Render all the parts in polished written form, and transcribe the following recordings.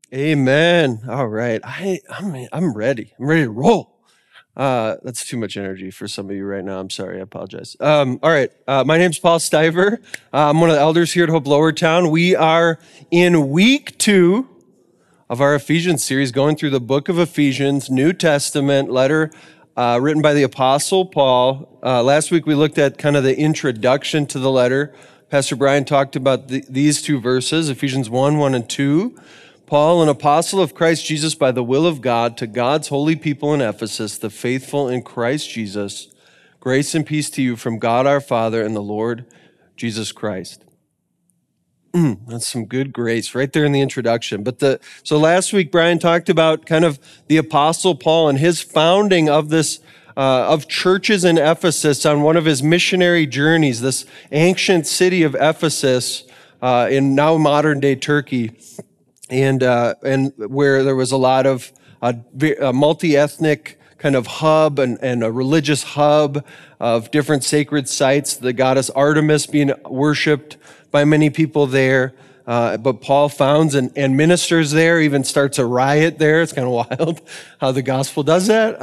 Amen. All right. I'm ready. I'm ready to roll. That's too much energy for some of you right now. I'm sorry. I apologize. All right. My name's Paul Stiver. I'm one of the elders here at Hope Lowertown. We are in week 2 of our Ephesians series, going through the book of Ephesians, New Testament letter written by the Apostle Paul. Last week we looked at kind of the introduction to the letter. Pastor Brian talked about these 2 verses, Ephesians 1 and 2. Paul, an apostle of Christ Jesus by the will of God, to God's holy people in Ephesus, the faithful in Christ Jesus, grace and peace to you from God our Father and the Lord Jesus Christ. That's some good grace right there in the introduction. So last week, Brian talked about kind of the Apostle Paul and his founding of this of churches in Ephesus on one of his missionary journeys, this ancient city of Ephesus in now modern day Turkey. And where there was a lot of a multi-ethnic kind of hub and a religious hub of different sacred sites. The goddess Artemis being worshipped by many people there. But Paul founds and ministers there, even starts a riot there. It's kind of wild how the gospel does that.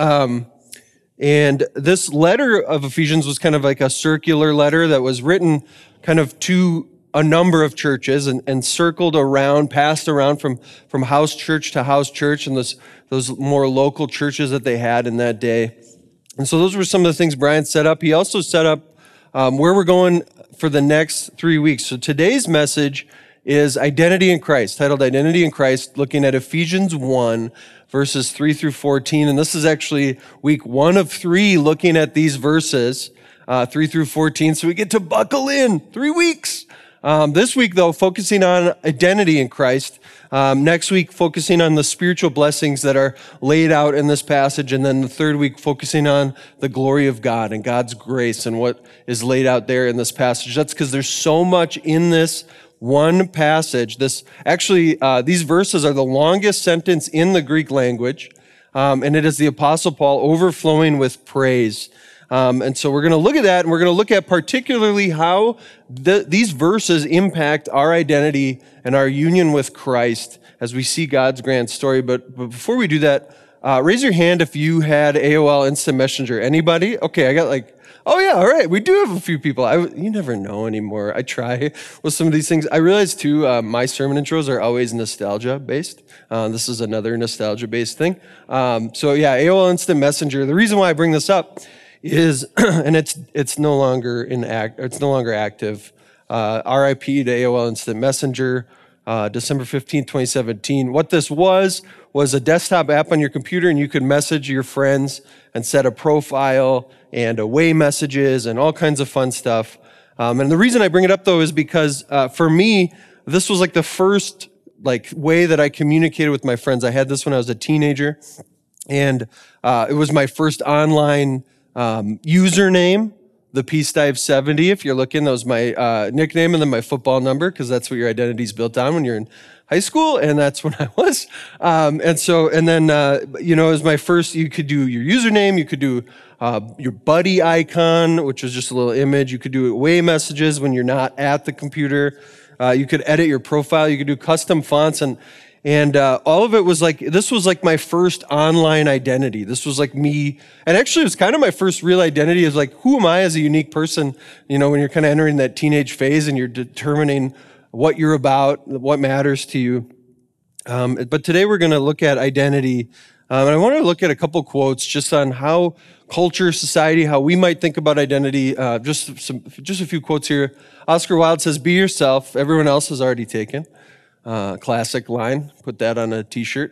And this letter of Ephesians was kind of like a circular letter that was written kind of to a number of churches and circled around, passed around from house church to house church and those more local churches that they had in that day. And so those were some of the things Brian set up. He also set up where we're going for the next 3 weeks. So today's message is Identity in Christ, titled Identity in Christ, looking at Ephesians 1, verses 3 through 14. And this is actually week 1 of 3 looking at these verses, 3 through 14. So we get to buckle in 3 weeks. This week, though, focusing on identity in Christ. Next week, focusing on the spiritual blessings that are laid out in this passage. And then the third week, focusing on the glory of God and God's grace and what is laid out there in this passage. That's because there's so much in this one passage. These verses are the longest sentence in the Greek language. And it is the Apostle Paul overflowing with praise. And so we're going to look at that, and we're going to look at particularly how these verses impact our identity and our union with Christ as we see God's grand story. But before we do that, raise your hand if you had AOL Instant Messenger. Anybody? Okay, I got oh yeah, all right. We do have a few people. You never know anymore. I try with some of these things. I realize too, my sermon intros are always nostalgia based. This is another nostalgia based thing. So yeah, AOL Instant Messenger. The reason why I bring this up is, and it's no longer active. RIP to AOL Instant Messenger, December 15, 2017. What this was a desktop app on your computer, and you could message your friends and set a profile and away messages and all kinds of fun stuff. And the reason I bring it up though is because for me, this was like the first way that I communicated with my friends. I had this when I was a teenager, and it was my first online username, the PStive70. If you're looking, that was my nickname, and then my football number, because that's what your identity's built on when you're in high school, and that's when I was. And then it was my first. You could do your username, you could do your buddy icon, which was just a little image. You could do away messages when you're not at the computer. You could edit your profile. You could do custom fonts and all of it was this was my first online identity. This was me. And actually it was kind of my first real identity is who am I as a unique person? When you're kind of entering that teenage phase and you're determining what you're about, what matters to you. But today we're going to look at identity. And I want to look at a couple quotes just on how culture, society, how we might think about identity. Just a few quotes here. Oscar Wilde says, "Be yourself. Everyone else is already taken." Classic line. Put that on a t-shirt.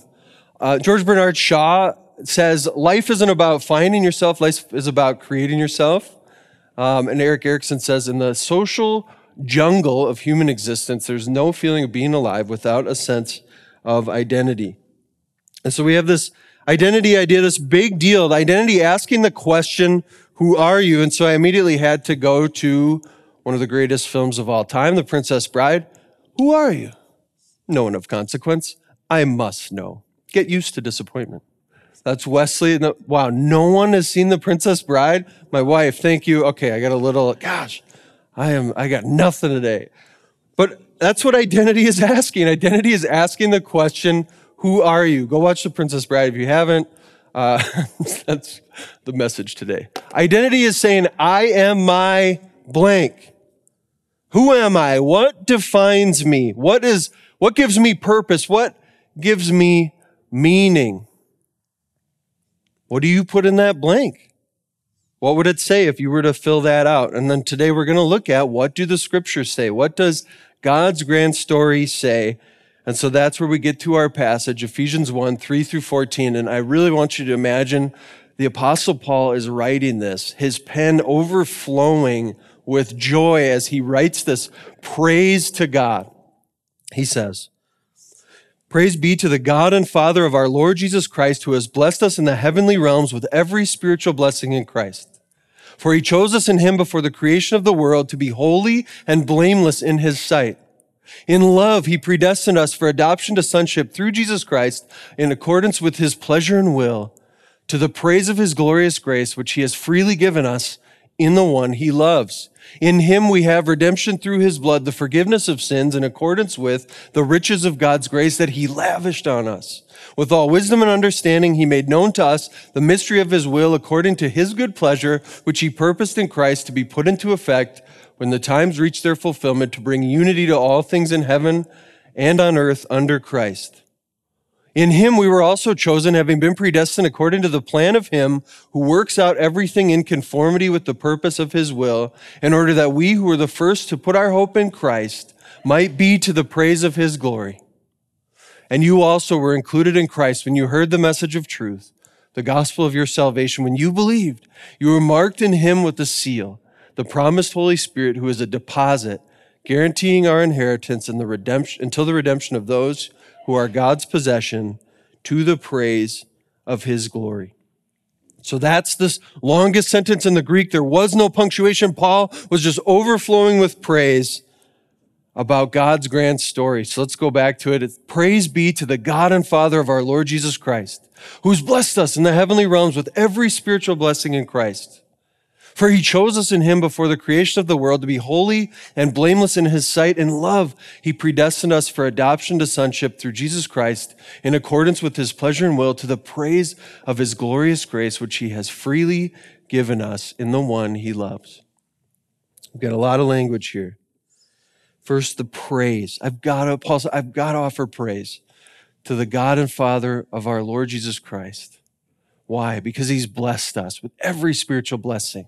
George Bernard Shaw says, "Life isn't about finding yourself. Life is about creating yourself." And Eric Erickson says, "In the social jungle of human existence, there's no feeling of being alive without a sense of identity." And so we have this identity idea, this big deal, the identity asking the question, who are you? And so I immediately had to go to one of the greatest films of all time, The Princess Bride. Who are you? No one of consequence. I must know. Get used to disappointment. That's Wesley. Wow, no one has seen The Princess Bride? My wife, thank you. Okay, I got a little, I got nothing today. But that's what identity is asking. Identity is asking the question, who are you? Go watch The Princess Bride if you haven't. That's the message today. Identity is saying, I am my blank. Who am I? What defines me? What gives me purpose? What gives me meaning? What do you put in that blank? What would it say if you were to fill that out? And then today we're going to look at, what do the scriptures say? What does God's grand story say? And so that's where we get to our passage, Ephesians 1, 3 through 14. And I really want you to imagine the Apostle Paul is writing this, his pen overflowing with joy as he writes this praise to God. He says, "Praise be to the God and Father of our Lord Jesus Christ, who has blessed us in the heavenly realms with every spiritual blessing in Christ. For he chose us in him before the creation of the world to be holy and blameless in his sight. In love, he predestined us for adoption to sonship through Jesus Christ in accordance with his pleasure and will, to the praise of his glorious grace, which he has freely given us in the one he loves. In him we have redemption through his blood, the forgiveness of sins in accordance with the riches of God's grace that he lavished on us. With all wisdom and understanding, he made known to us the mystery of his will according to his good pleasure, which he purposed in Christ to be put into effect when the times reach their fulfillment, to bring unity to all things in heaven and on earth under Christ. In him we were also chosen, having been predestined according to the plan of him who works out everything in conformity with the purpose of his will, in order that we who were the first to put our hope in Christ might be to the praise of his glory. And you also were included in Christ when you heard the message of truth, the gospel of your salvation. When you believed, you were marked in him with the seal, the promised Holy Spirit, who is a deposit, guaranteeing our inheritance in the redemption, until the redemption of those who are God's possession, to the praise of his glory." So that's this longest sentence in the Greek. There was no punctuation. Paul was just overflowing with praise about God's grand story. So let's go back to it. It's, praise be to the God and Father of our Lord Jesus Christ, who's blessed us in the heavenly realms with every spiritual blessing in Christ. For he chose us in him before the creation of the world to be holy and blameless in his sight. In love, he predestined us for adoption to sonship through Jesus Christ in accordance with his pleasure and will, to the praise of his glorious grace, which he has freely given us in the one he loves. We've got a lot of language here. First, the praise. Paul said, I've got to offer praise to the God and Father of our Lord Jesus Christ. Why? Because he's blessed us with every spiritual blessing.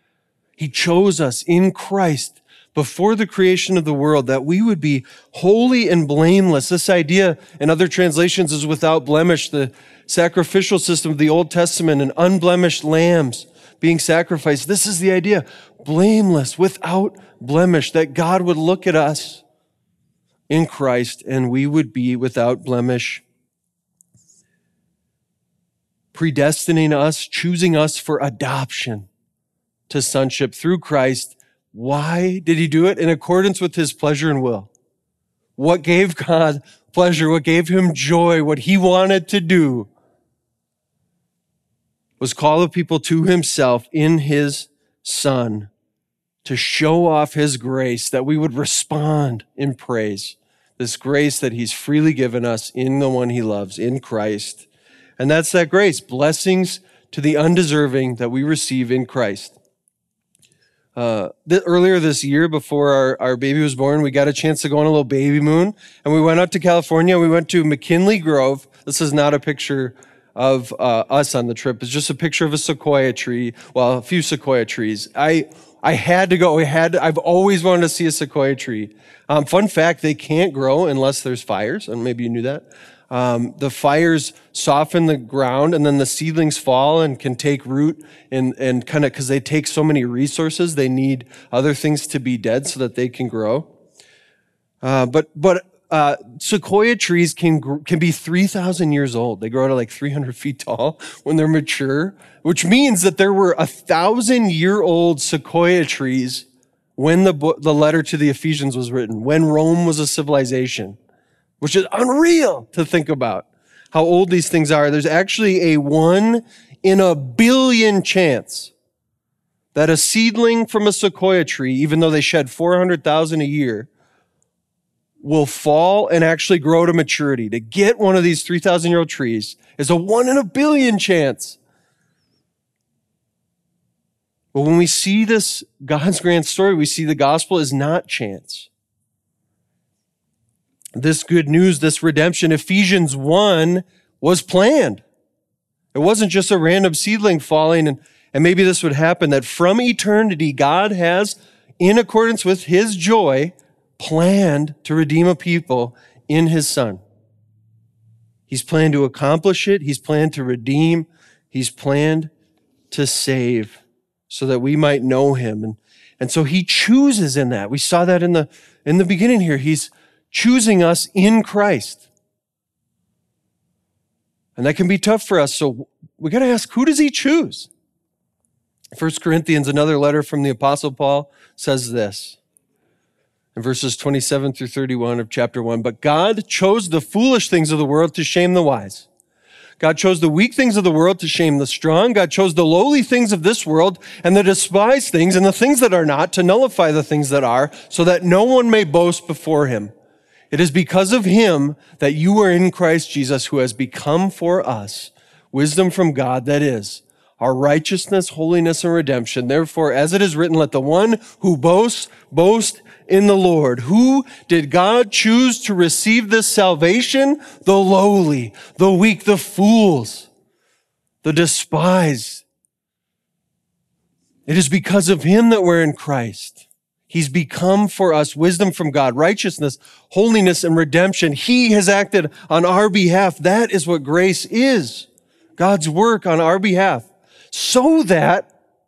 He chose us in Christ before the creation of the world that we would be holy and blameless. This idea in other translations is without blemish. The sacrificial system of the Old Testament and unblemished lambs being sacrificed. This is the idea, blameless, without blemish, that God would look at us in Christ and we would be without blemish, predestining us, choosing us for adoption to sonship through Christ. Why did he do it? In accordance with his pleasure and will. What gave God pleasure, what gave him joy, what he wanted to do was call the people to himself in his Son to show off his grace, that we would respond in praise. This grace that he's freely given us in the one he loves, in Christ. And that's that grace, blessings to the undeserving that we receive in Christ. Earlier this year, before our baby was born, we got a chance to go on a little baby moon, and we went out to California. We went to McKinley Grove. This is not a picture of us on the trip. It's just a picture of a sequoia tree. Well, a few sequoia trees. I had to go. I've always wanted to see a sequoia tree. Fun fact, they can't grow unless there's fires, and maybe you knew that. The fires soften the ground, and then the seedlings fall and can take root and kind of, because they take so many resources, they need other things to be dead so that they can grow. But sequoia trees can be 3,000 years old. They grow to like 300 feet tall when they're mature, which means that there were 1,000-year-old sequoia trees when the letter to the Ephesians was written, when Rome was a civilization, which is unreal to think about how old these things are. There's actually a 1 in a billion chance that a seedling from a sequoia tree, even though they shed 400,000 a year, will fall and actually grow to maturity. To get one of these 3,000-year-old trees is a 1 in a billion chance. But when we see this God's grand story, we see the gospel is not chance. This good news, this redemption, Ephesians 1 was planned. It wasn't just a random seedling falling, and maybe this would happen, that from eternity, God has, in accordance with his joy, planned to redeem a people in his Son. He's planned to accomplish it. He's planned to redeem. He's planned to save so that we might know him. And so he chooses in that. We saw that in the beginning here. He's choosing us in Christ. And that can be tough for us. So we got to ask, who does he choose? 1 Corinthians, another letter from the Apostle Paul, says this in verses 27 through 31 of chapter 1. But God chose the foolish things of the world to shame the wise. God chose the weak things of the world to shame the strong. God chose the lowly things of this world and the despised things and the things that are not to nullify the things that are, so that no one may boast before him. It is because of him that you are in Christ Jesus, who has become for us wisdom from God, that is, our righteousness, holiness, and redemption. Therefore, as it is written, let the one who boasts, boast in the Lord. Who did God choose to receive this salvation? The lowly, the weak, the fools, the despised. It is because of him that we're in Christ. He's become for us wisdom from God, righteousness, holiness, and redemption. He has acted on our behalf. That is what grace is. God's work on our behalf, so that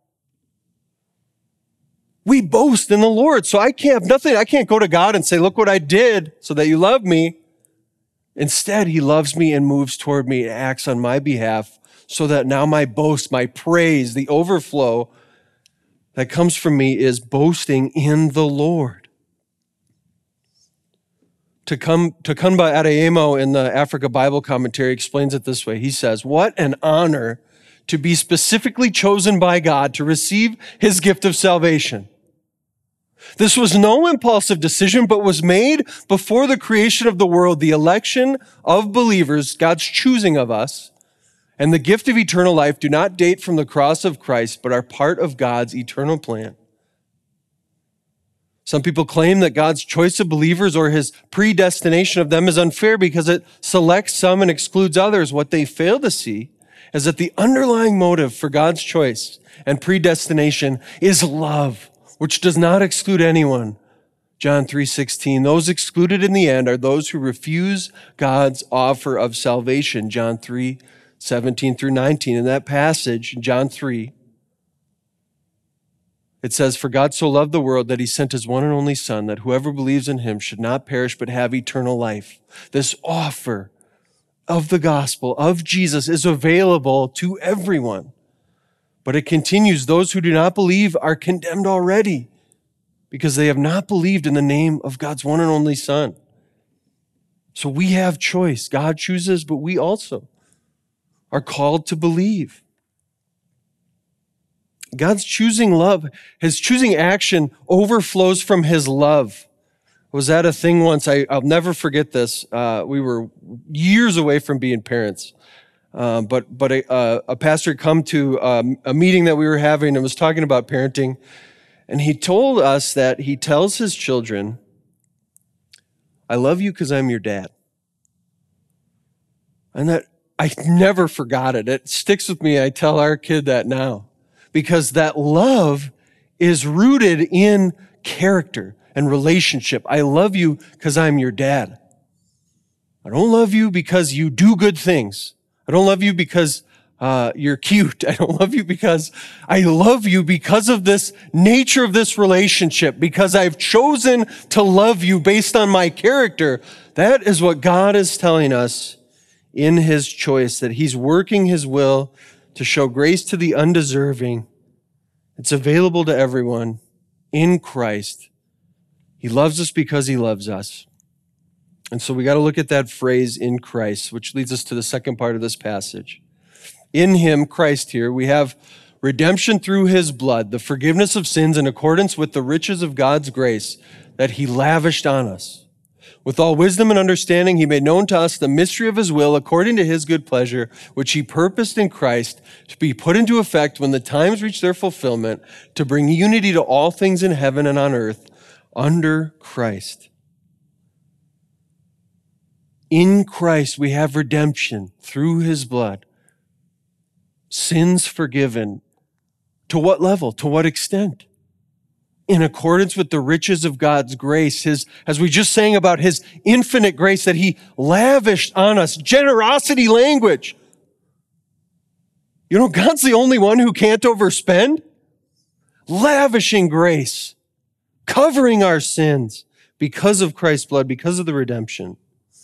we boast in the Lord. So I can't go to God and say, look what I did so that you love me. Instead, he loves me and moves toward me and acts on my behalf, so that now my boast, my praise, the overflow that comes from me is boasting in the Lord. Takumba Adeyemo in the Africa Bible Commentary explains it this way. He says, what an honor to be specifically chosen by God to receive his gift of salvation. This was no impulsive decision, but was made before the creation of the world. The election of believers, God's choosing of us, and the gift of eternal life do not date from the cross of Christ, but are part of God's eternal plan. Some people claim that God's choice of believers or his predestination of them is unfair because it selects some and excludes others. What they fail to see is that the underlying motive for God's choice and predestination is love, which does not exclude anyone. John 3:16, those excluded in the end are those who refuse God's offer of salvation. John 3:17 through 19. In that passage, John 3, it says, for God so loved the world that he sent his one and only Son, that whoever believes in him should not perish but have eternal life. This offer of the gospel of Jesus is available to everyone. But it continues, those who do not believe are condemned already because they have not believed in the name of God's one and only Son. So we have choice. God chooses, but we also are called to believe. God's choosing love, his choosing action overflows from his love. I was at a thing once, I'll never forget this. We were years away from being parents. But a pastor had come to a meeting that we were having and was talking about parenting. And he told us that he tells his children, I love you because I'm your dad. And that I never forgot it. It sticks with me. I tell our kid that now. Because that love is rooted in character and relationship. I love you because I'm your dad. I don't love you because you do good things. I don't love you because you're cute. I don't love you because I love you because of this nature of this relationship, because I've chosen to love you based on my character. That is what God is telling us in his choice, that he's working his will to show grace to the undeserving. It's available to everyone in Christ. He loves us because he loves us. And so we got to look at that phrase, in Christ, which leads us to the second part of this passage. In him, Christ here, we have redemption through his blood, the forgiveness of sins in accordance with the riches of God's grace that he lavished on us. With all wisdom and understanding, he made known to us the mystery of his will according to his good pleasure, which he purposed in Christ to be put into effect when the times reach their fulfillment, to bring unity to all things in heaven and on earth under Christ. In Christ, we have redemption through his blood. Sins forgiven. To what level? To what extent? In accordance with the riches of God's grace, as we just sang about his infinite grace that he lavished on us, generosity language. You know, God's the only one who can't overspend. Lavishing grace, covering our sins because of Christ's blood, because of the redemption.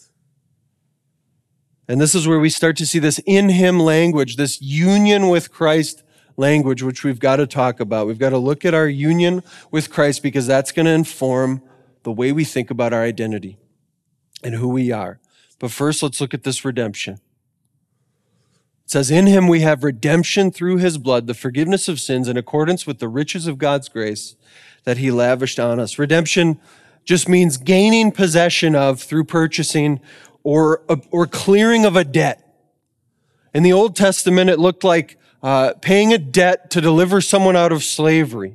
And this is where we start to see this in him language, this union with Christ language, which we've got to talk about. We've got to look at our union with Christ because that's going to inform the way we think about our identity and who we are. But first, let's look at this redemption. It says, in him we have redemption through his blood, the forgiveness of sins in accordance with the riches of God's grace that he lavished on us. Redemption just means gaining possession of through purchasing or clearing of a debt. In the Old Testament, it looked like paying a debt to deliver someone out of slavery.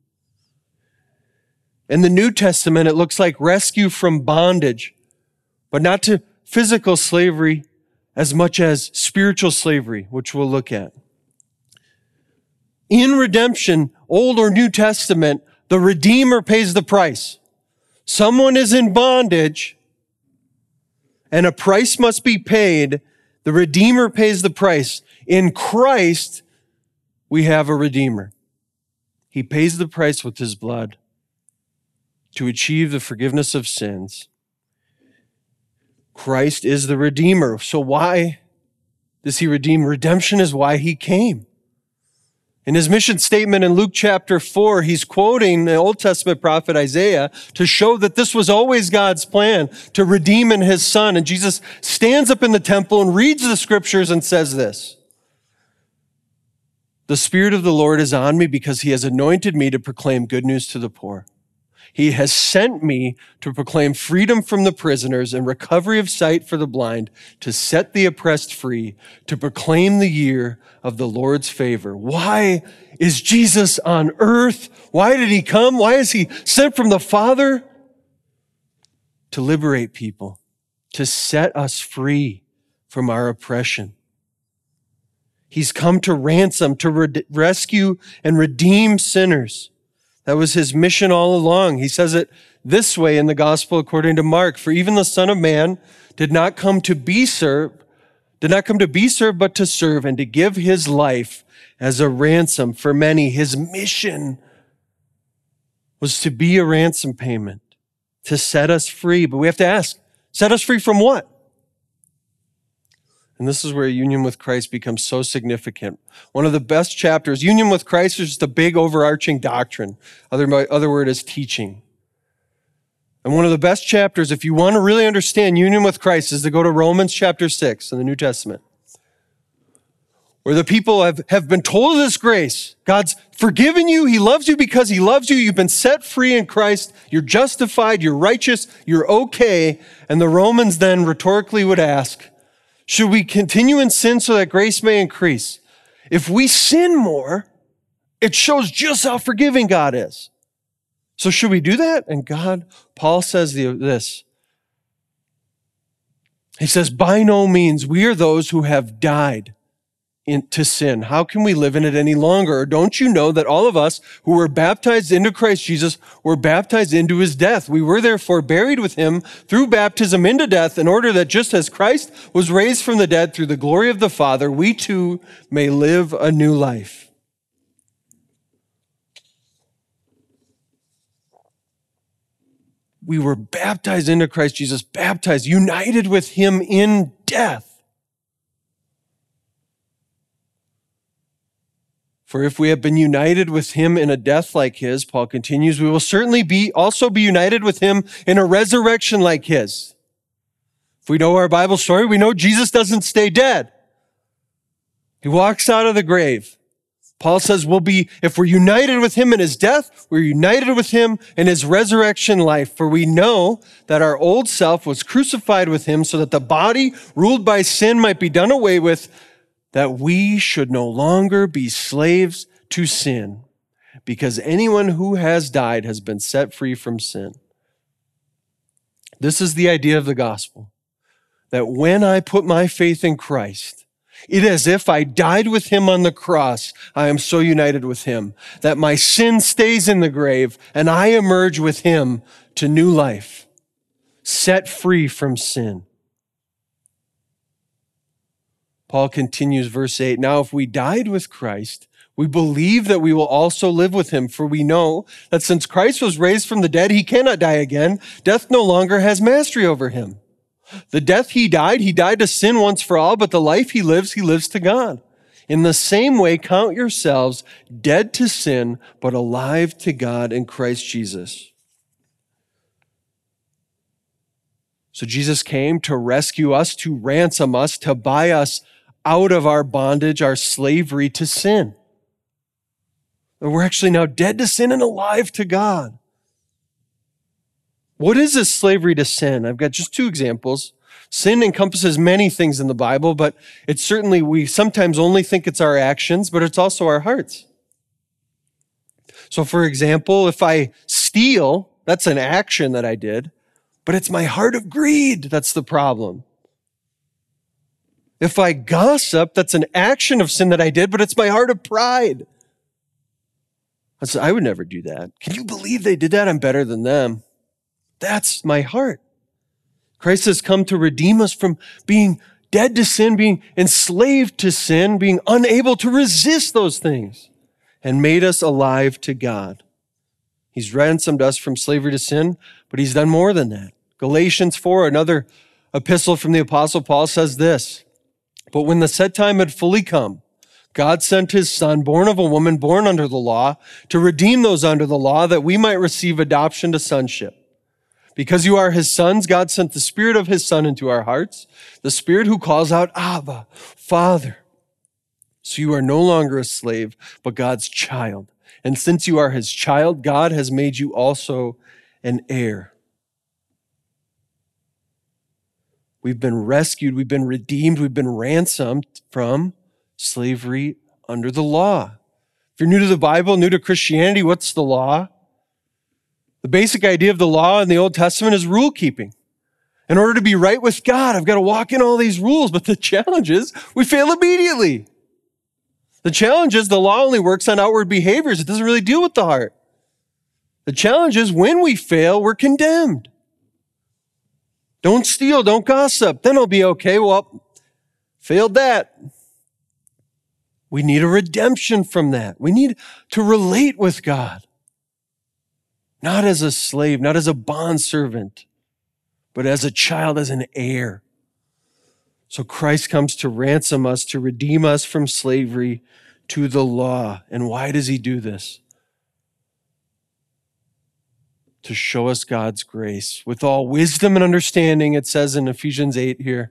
In the New Testament, it looks like rescue from bondage, but not to physical slavery as much as spiritual slavery, which we'll look at. In redemption, Old or New Testament, the Redeemer pays the price. Someone is in bondage, and a price must be paid. The Redeemer pays the price. In Christ, we have a Redeemer. He pays the price with his blood to achieve the forgiveness of sins. Christ is the Redeemer. So why does he redeem? Redemption is why he came. In his mission statement in Luke chapter 4, he's quoting the Old Testament prophet Isaiah to show that this was always God's plan to redeem in his son. And Jesus stands up in the temple and reads the scriptures and says this: the Spirit of the Lord is on me because he has anointed me to proclaim good news to the poor. He has sent me to proclaim freedom from the prisoners and recovery of sight for the blind, to set the oppressed free, to proclaim the year of the Lord's favor. Why is Jesus on earth? Why did he come? Why is he sent from the Father? To liberate people, to set us free from our oppression. He's come to ransom, to rescue and redeem sinners. That was his mission all along. He says it this way in the gospel according to Mark: for even the Son of Man did not come to be served, but to serve and to give his life as a ransom for many. His mission was to be a ransom payment, to set us free. But we have to ask, set us free from what? And this is where union with Christ becomes so significant. One of the best chapters, union with Christ is just a big overarching doctrine. Other word is teaching. And one of the best chapters, if you want to really understand union with Christ, is to go to Romans chapter 6 in the New Testament, where the people have been told of this grace. God's forgiven you. He loves you because he loves you. You've been set free in Christ. You're justified. You're righteous. You're okay. And the Romans then rhetorically would ask, should we continue in sin so that grace may increase? If we sin more, it shows just how forgiving God is. So should we do that? And Paul says this. He says, by no means, we are those who have died into sin. How can we live in it any longer? Or don't you know that all of us who were baptized into Christ Jesus were baptized into his death? We were therefore buried with him through baptism into death, in order that just as Christ was raised from the dead through the glory of the Father, we too may live a new life. We were baptized into Christ Jesus, baptized, united with him in death. For if we have been united with him in a death like his, Paul continues, we will certainly also be united with him in a resurrection like his. If we know our Bible story, we know Jesus doesn't stay dead. He walks out of the grave. Paul says if we're united with him in his death, we're united with him in his resurrection life. For we know that our old self was crucified with him so that the body ruled by sin might be done away with, that we should no longer be slaves to sin, because anyone who has died has been set free from sin. This is the idea of the gospel, that when I put my faith in Christ, it is as if I died with him on the cross. I am so united with him that my sin stays in the grave and I emerge with him to new life, set free from sin. Paul continues, verse 8, now if we died with Christ, we believe that we will also live with him, for we know that since Christ was raised from the dead, he cannot die again. Death no longer has mastery over him. The death he died to sin once for all, but the life he lives to God. In the same way, count yourselves dead to sin, but alive to God in Christ Jesus. So Jesus came to rescue us, to ransom us, to buy us out of our bondage, our slavery to sin. And we're actually now dead to sin and alive to God. What is this slavery to sin? I've got just two examples. Sin encompasses many things in the Bible, but it's certainly, we sometimes only think it's our actions, but it's also our hearts. So for example, if I steal, that's an action that I did, but it's my heart of greed that's the problem. If I gossip, that's an action of sin that I did, but it's my heart of pride. I would never do that. Can you believe they did that? I'm better than them. That's my heart. Christ has come to redeem us from being dead to sin, being enslaved to sin, being unable to resist those things, and made us alive to God. He's ransomed us from slavery to sin, but he's done more than that. Galatians 4, another epistle from the Apostle Paul, says this, but when the set time had fully come, God sent his Son, born of a woman, born under the law, to redeem those under the law, that we might receive adoption to sonship. Because you are his sons, God sent the Spirit of his Son into our hearts, the Spirit who calls out, Abba, Father. So you are no longer a slave, but God's child. And since you are his child, God has made you also an heir. We've been rescued, we've been redeemed, we've been ransomed from slavery under the law. If you're new to the Bible, new to Christianity, what's the law? The basic idea of the law in the Old Testament is rule keeping. In order to be right with God, I've got to walk in all these rules, but the challenge is we fail immediately. The challenge is the law only works on outward behaviors. It doesn't really deal with the heart. The challenge is when we fail, we're condemned. Don't steal, don't gossip, then I'll be okay. Well, failed that. We need a redemption from that. We need to relate with God. Not as a slave, not as a bondservant, but as a child, as an heir. So Christ comes to ransom us, to redeem us from slavery to the law. And why does he do this? To show us God's grace. With all wisdom and understanding, it says in Ephesians 8 here,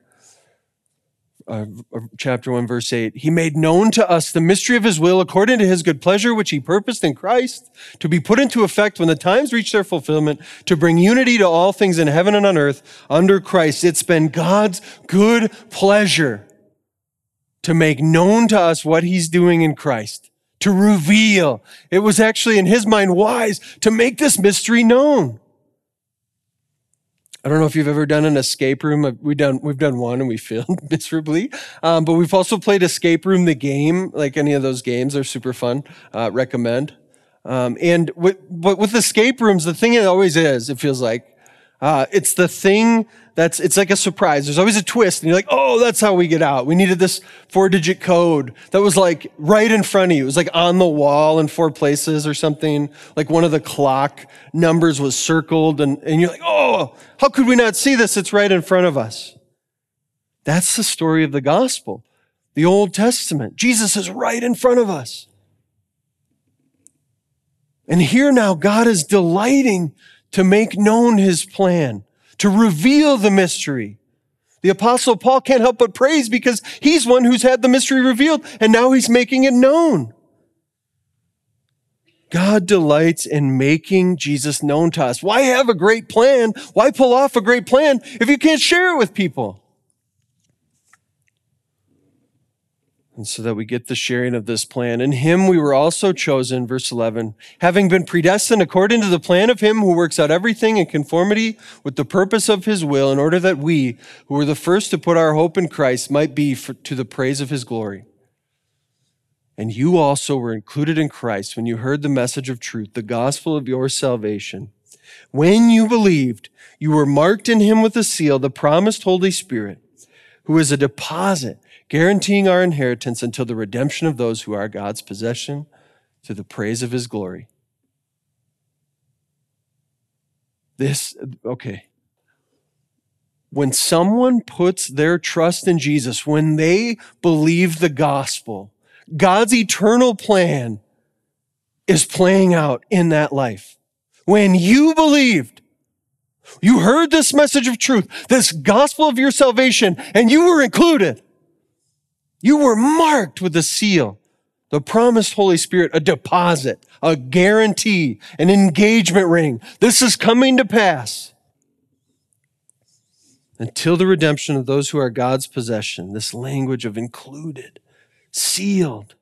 chapter 1, verse 8, he made known to us the mystery of his will according to his good pleasure, which he purposed in Christ to be put into effect when the times reach their fulfillment, to bring unity to all things in heaven and on earth under Christ. It's been God's good pleasure to make known to us what he's doing in Christ, to reveal. It was actually in his mind wise to make this mystery known. I don't know if you've ever done an escape room. We've done one and we failed miserably. But we've also played Escape Room, the game, like any of those games. They're super fun. Recommend. And with escape rooms, the thing it always is, it feels like, it's the thing it's like a surprise. There's always a twist and you're like, oh, that's how we get out. We needed this 4-digit code that was like right in front of you. It was like on the wall in 4 places or something. Like one of the clock numbers was circled and you're like, oh, how could we not see this? It's right in front of us. That's the story of the gospel, the Old Testament. Jesus is right in front of us. And here now God is delighting to make known his plan, to reveal the mystery. The Apostle Paul can't help but praise because he's one who's had the mystery revealed and now he's making it known. God delights in making Jesus known to us. Why have a great plan? Why pull off a great plan if you can't share it with people? And so that we get the sharing of this plan. In him we were also chosen, verse 11, having been predestined according to the plan of him who works out everything in conformity with the purpose of his will, in order that we, who were the first to put our hope in Christ, might be to the praise of his glory. And you also were included in Christ when you heard the message of truth, the gospel of your salvation. When you believed, you were marked in him with a seal, the promised Holy Spirit, who is a deposit guaranteeing our inheritance until the redemption of those who are God's possession, to the praise of his glory. When someone puts their trust in Jesus, when they believe the gospel, God's eternal plan is playing out in that life. When you believed, you heard this message of truth, this gospel of your salvation, and you were included. You were marked with a seal, the promised Holy Spirit, a deposit, a guarantee, an engagement ring. This is coming to pass until the redemption of those who are God's possession. This language of included, sealed.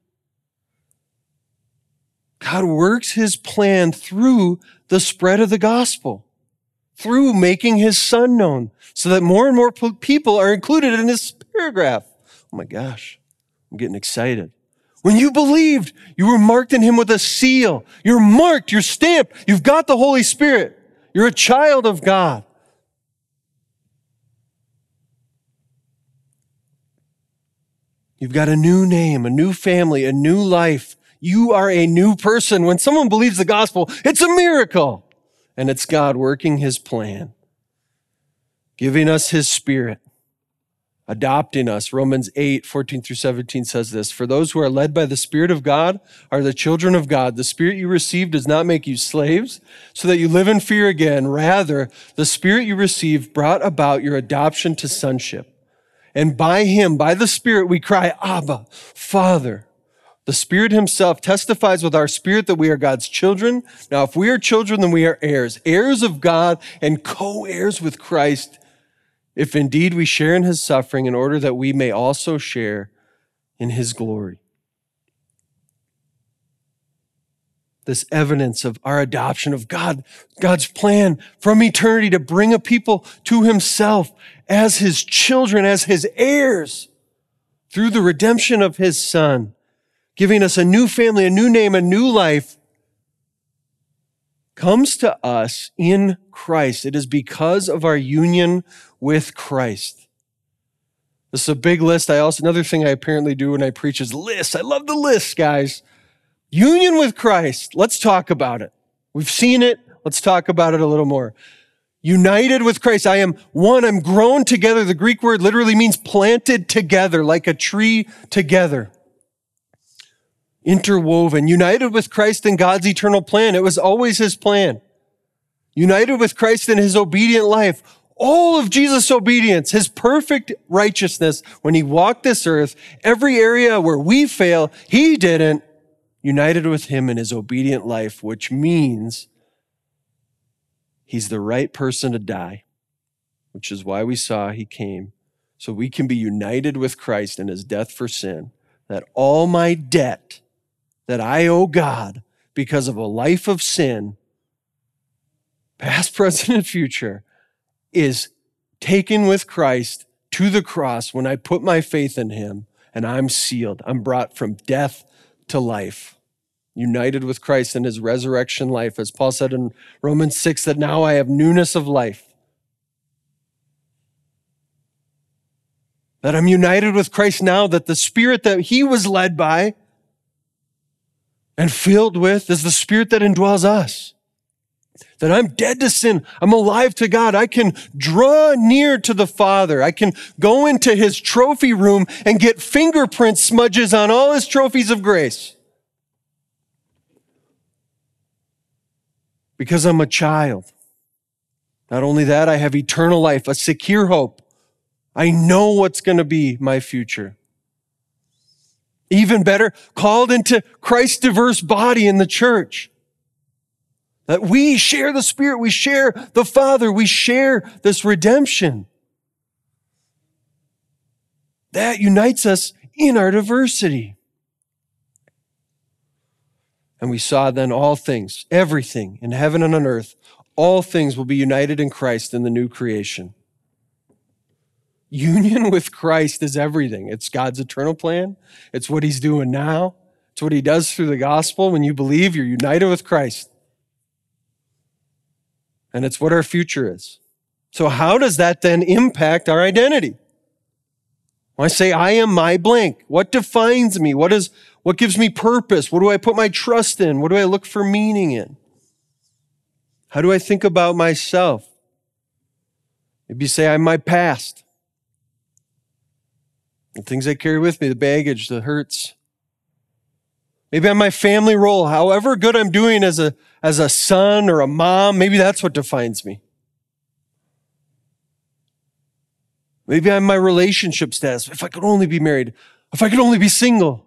God works his plan through the spread of the gospel, through making his son known, so that more and more people are included in this paragraph. Oh my gosh, I'm getting excited. When you believed, you were marked in him with a seal. You're marked, you're stamped, you've got the Holy Spirit. You're a child of God. You've got a new name, a new family, a new life. You are a new person. When someone believes the gospel, it's a miracle. And it's God working his plan, giving us his Spirit, adopting us. Romans 8:14-17 says this, for those who are led by the Spirit of God are the children of God. The Spirit you received does not make you slaves so that you live in fear again. Rather, the Spirit you received brought about your adoption to sonship. And by him, by the Spirit, we cry, Abba, Father. The Spirit himself testifies with our spirit that we are God's children. Now, if we are children, then we are heirs, heirs of God and co-heirs with Christ, if indeed we share in his suffering, in order that we may also share in his glory. This evidence of our adoption of God, God's plan from eternity to bring a people to himself as his children, as his heirs, through the redemption of his Son, giving us a new family, a new name, a new life, comes to us in Christ. It is because of our union with Christ. This is a big list. Another thing I apparently do when I preach is lists. I love the lists, guys. Union with Christ. Let's talk about it. We've seen it. Let's talk about it a little more. United with Christ. I am one. I'm grown together. The Greek word literally means planted together, like a tree together. Interwoven, united with Christ in God's eternal plan. It was always his plan. United with Christ in his obedient life. All of Jesus' obedience, his perfect righteousness when he walked this earth, every area where we fail, he didn't. United with him in his obedient life, which means he's the right person to die, which is why we saw he came. So we can be united with Christ in his death for sin, that all my debt that I owe God because of a life of sin, past, present, and future, is taken with Christ to the cross when I put my faith in him, and I'm sealed. I'm brought from death to life, united with Christ in his resurrection life. As Paul said in Romans 6, that now I have newness of life. That I'm united with Christ now, that the Spirit that he was led by and filled with is the Spirit that indwells us. That I'm dead to sin. I'm alive to God. I can draw near to the Father. I can go into his trophy room and get fingerprint smudges on all his trophies of grace. Because I'm a child. Not only that, I have eternal life, a secure hope. I know what's going to be my future. Even better, called into Christ's diverse body in the church. That we share the Spirit, we share the Father, we share this redemption. That unites us in our diversity. And we saw then all things, everything in heaven and on earth, all things will be united in Christ in the new creation. Union with Christ is everything. It's God's eternal plan. It's what he's doing now. It's what he does through the gospel. When you believe, you're united with Christ. And it's what our future is. So how does that then impact our identity? When I say I am my blank, what defines me? What gives me purpose? What do I put my trust in? What do I look for meaning in? How do I think about myself? Maybe you say I'm my past. The things I carry with me, the baggage, the hurts. Maybe I'm my family role. However good I'm doing as a son or a mom, maybe that's what defines me. Maybe I'm my relationship status. If I could only be married. If I could only be single.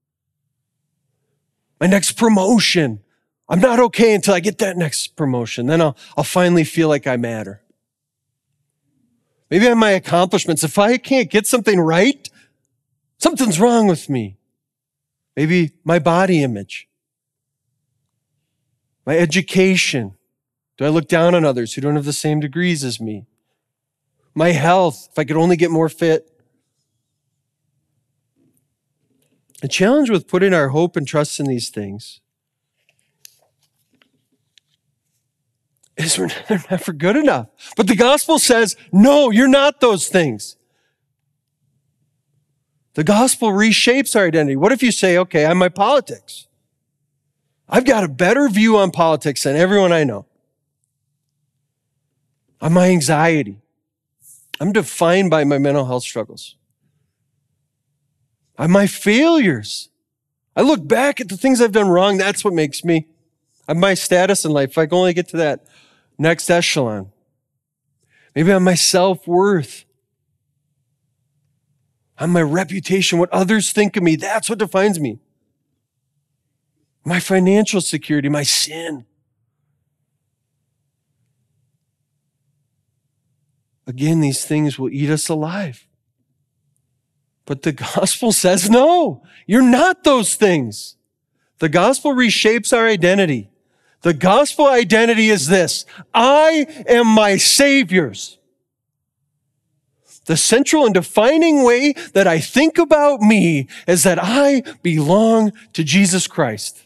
My next promotion. I'm not okay until I get that next promotion. Then I'll finally feel like I matter. Maybe I'm my accomplishments. If I can't get something right, something's wrong with me. Maybe my body image. My education. Do I look down on others who don't have the same degrees as me? My health, if I could only get more fit. The challenge with putting our hope and trust in these things is they're never good enough. But the gospel says, no, you're not those things. The gospel reshapes our identity. What if you say, okay, I'm my politics. I've got a better view on politics than everyone I know. I'm my anxiety. I'm defined by my mental health struggles. I'm my failures. I look back at the things I've done wrong. That's what makes me. I'm my status in life. If I can only get to that next echelon. Maybe I'm my self-worth. I'm my reputation, what others think of me. That's what defines me. My financial security, my sin. Again, these things will eat us alive. But the gospel says, no, you're not those things. The gospel reshapes our identity. The gospel identity is this: I am my Savior's. The central and defining way that I think about me is that I belong to Jesus Christ.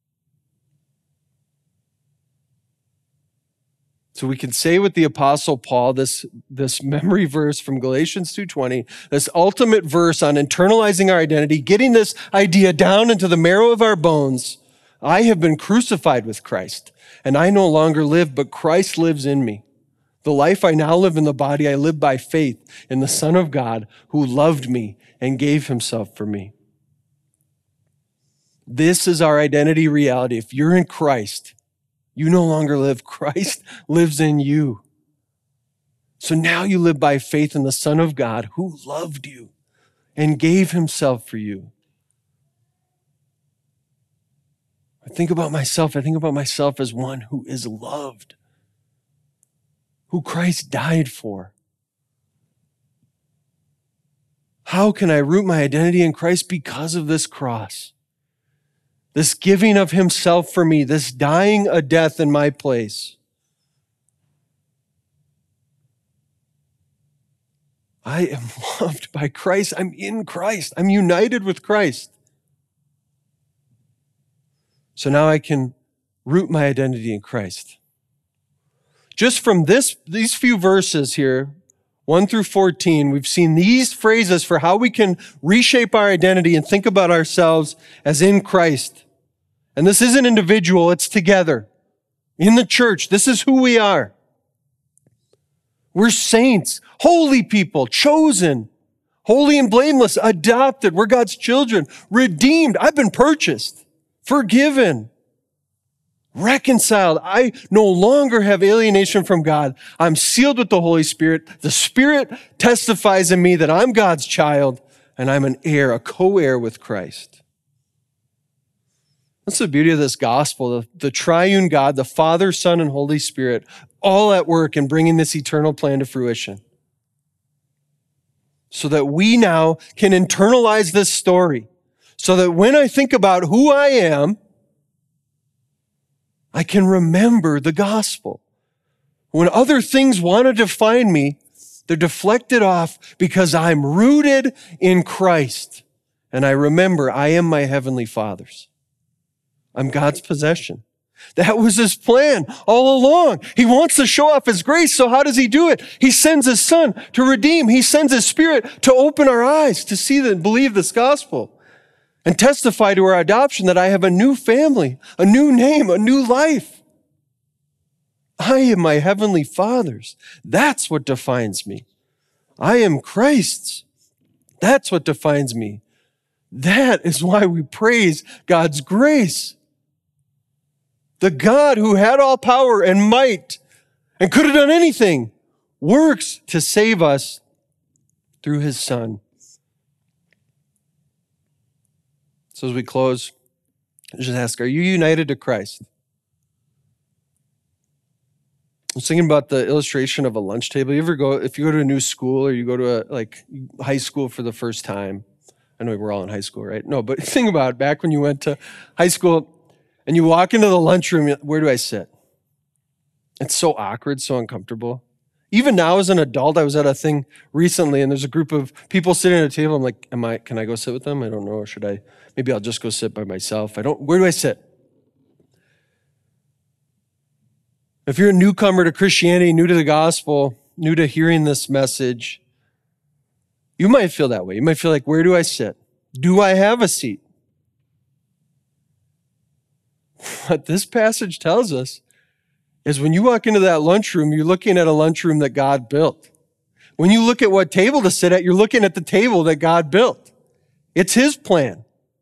So we can say with the Apostle Paul, this memory verse from Galatians 2:20, this ultimate verse on internalizing our identity, getting this idea down into the marrow of our bones. I have been crucified with Christ, and I no longer live, but Christ lives in me. The life I now live in the body, I live by faith in the Son of God who loved me and gave himself for me. This is our identity reality. If you're in Christ, you no longer live. Christ lives in you. So now you live by faith in the Son of God who loved you and gave himself for you. I think about myself as one who is loved, who Christ died for. How can I root my identity in Christ? Because of this cross. This giving of himself for me, this dying a death in my place. I am loved by Christ. I'm in Christ. I'm united with Christ. So now I can root my identity in Christ. Just from these few verses here, 1 through 14, we've seen these phrases for how we can reshape our identity and think about ourselves as in Christ. And this isn't individual, it's together. In the church, this is who we are. We're saints, holy people, chosen, holy and blameless, adopted. We're God's children, redeemed. I've been purchased, forgiven, reconciled. I no longer have alienation from God. I'm sealed with the Holy Spirit. The Spirit testifies in me that I'm God's child and I'm an heir, a co-heir with Christ. That's the beauty of this gospel, the triune God, the Father, Son, and Holy Spirit, all at work in bringing this eternal plan to fruition. So that we now can internalize this story. So that when I think about who I am, I can remember the gospel. When other things want to define me, they're deflected off because I'm rooted in Christ. And I remember I am my heavenly Father's. I'm God's possession. That was his plan all along. He wants to show off his grace. So how does he do it? He sends his Son to redeem. He sends his Spirit to open our eyes to see and believe this gospel and testify to our adoption that I have a new family, a new name, a new life. I am my heavenly Father's. That's what defines me. I am Christ's. That's what defines me. That is why we praise God's grace. The God who had all power and might and could have done anything works to save us through his Son. So as we close, just ask, are you united to Christ? I was thinking about the illustration of a lunch table. If you go to a new school or you go to a high school for the first time, I know we're all in high school, right? No, but think about it, back when you went to high school and you walk into the lunchroom, where do I sit? It's so awkward, so uncomfortable. Even now as an adult, I was at a thing recently and there's a group of people sitting at a table. I'm like, can I go sit with them? I don't know. Or maybe I'll just go sit by myself. Where do I sit? If you're a newcomer to Christianity, new to the gospel, new to hearing this message, you might feel that way. You might feel like, where do I sit? Do I have a seat? What this passage tells us is when you walk into that lunchroom, you're looking at a lunchroom that God built. When you look at what table to sit at, you're looking at the table that God built. It's his plan.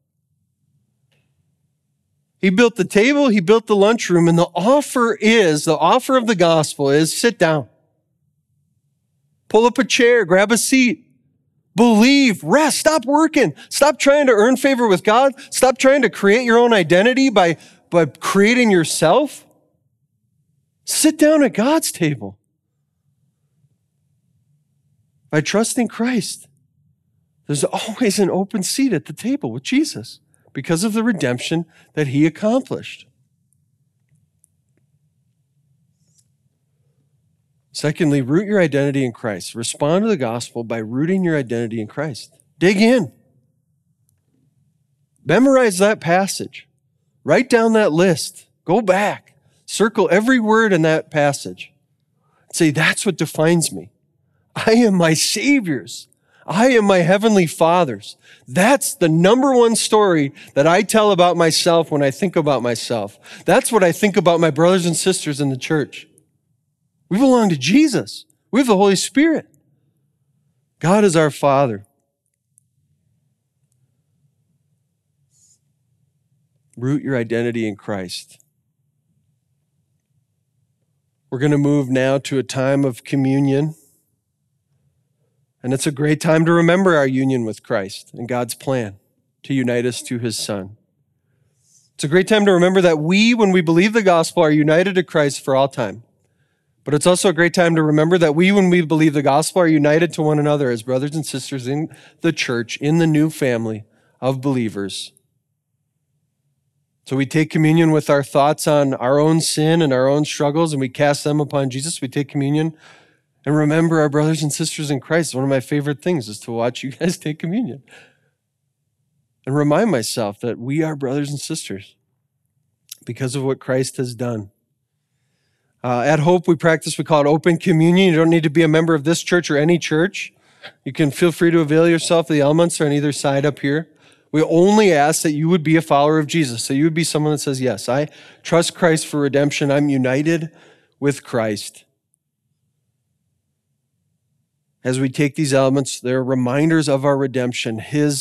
He built the table, he built the lunchroom, and the offer of the gospel is sit down. Pull up a chair, grab a seat, believe, rest, stop working. Stop trying to earn favor with God. Stop trying to create your own identity by creating yourself. Sit down at God's table by trusting Christ. There's always an open seat at the table with Jesus because of the redemption that he accomplished. Secondly, root your identity in Christ. Respond to the gospel by rooting your identity in Christ. Dig in. Memorize that passage. Write down that list. Go back. Circle every word in that passage. Say, that's what defines me. I am my Savior's. I am my heavenly Father's. That's the number one story that I tell about myself when I think about myself. That's what I think about my brothers and sisters in the church. We belong to Jesus. We have the Holy Spirit. God is our Father. Root your identity in Christ. We're going to move now to a time of communion. And it's a great time to remember our union with Christ and God's plan to unite us to his Son. It's a great time to remember that we, when we believe the gospel, are united to Christ for all time. But it's also a great time to remember that we, when we believe the gospel, are united to one another as brothers and sisters in the church, in the new family of believers. So we take communion with our thoughts on our own sin and our own struggles, and we cast them upon Jesus. We take communion and remember our brothers and sisters in Christ. One of my favorite things is to watch you guys take communion and remind myself that we are brothers and sisters because of what Christ has done. At Hope, we call it open communion. You don't need to be a member of this church or any church. You can feel free to avail yourself. The elements are on either side up here. We only ask that you would be a follower of Jesus. So you would be someone that says, yes, I trust Christ for redemption. I'm united with Christ. As we take these elements, they're reminders of our redemption.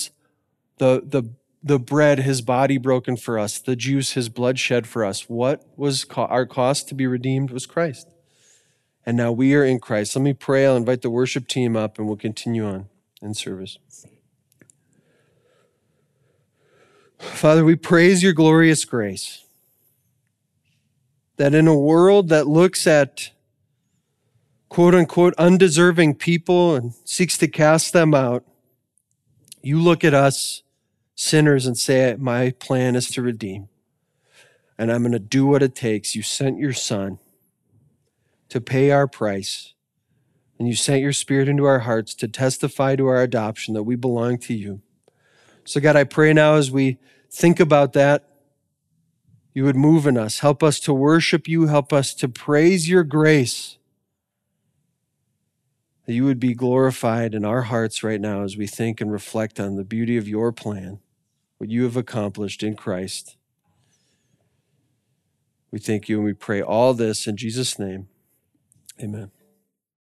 The bread, his body broken for us. The juice, his blood shed for us. What was our cost to be redeemed was Christ. And now we are in Christ. Let me pray. I'll invite the worship team up and we'll continue on in service. Father, we praise your glorious grace, that in a world that looks at quote unquote undeserving people and seeks to cast them out, you look at us sinners and say, my plan is to redeem, and I'm going to do what it takes. You sent your son to pay our price, and you sent your Spirit into our hearts to testify to our adoption that we belong to you. So God, I pray now as we think about that, you would move in us. Help us to worship you. Help us to praise your grace. That you would be glorified in our hearts right now as we think and reflect on the beauty of your plan, what you have accomplished in Christ. We thank you and we pray all this in Jesus' name. Amen.